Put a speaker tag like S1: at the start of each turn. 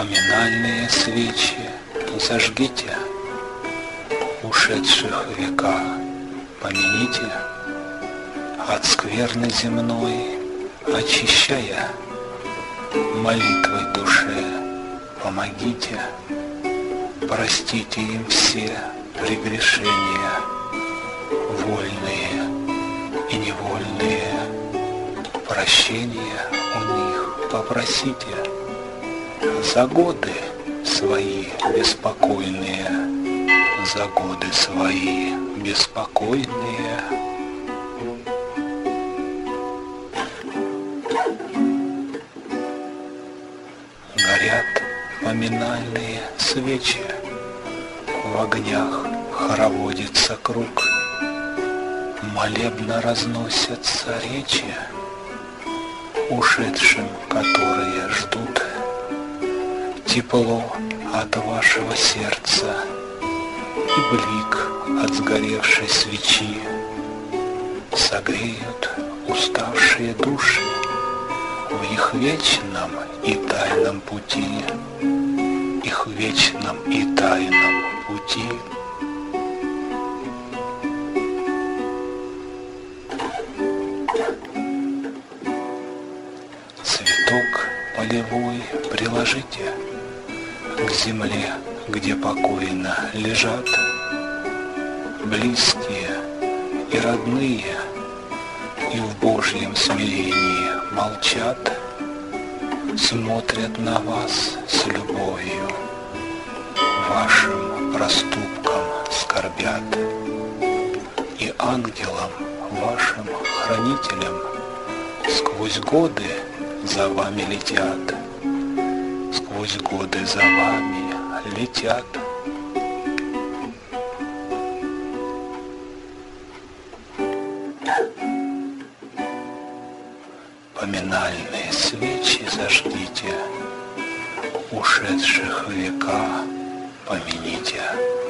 S1: Поминальные свечи зажгите, ушедших века помяните, от скверны земной очищая, молитвой душе помогите, простите им все прегрешения, вольные и невольные, прощения у них попросите. За годы свои беспокойные, за годы свои беспокойные. Горят поминальные свечи, в огнях хороводится круг, молебно разносятся речи, ушедшим, которые ждут. Тепло от вашего сердца и блик от сгоревшей свечи согреют уставшие души в их вечном и тайном пути, их вечном и тайном пути. Цветок полевой приложите к земле, где покойно лежат близкие и родные, и в Божьем смирении молчат, смотрят на вас с любовью, вашим проступкам скорбят, и ангелам вашим хранителям сквозь годы за вами летят. Сквозь годы за вами летят. Поминальные свечи зажгите, ушедших века помяните.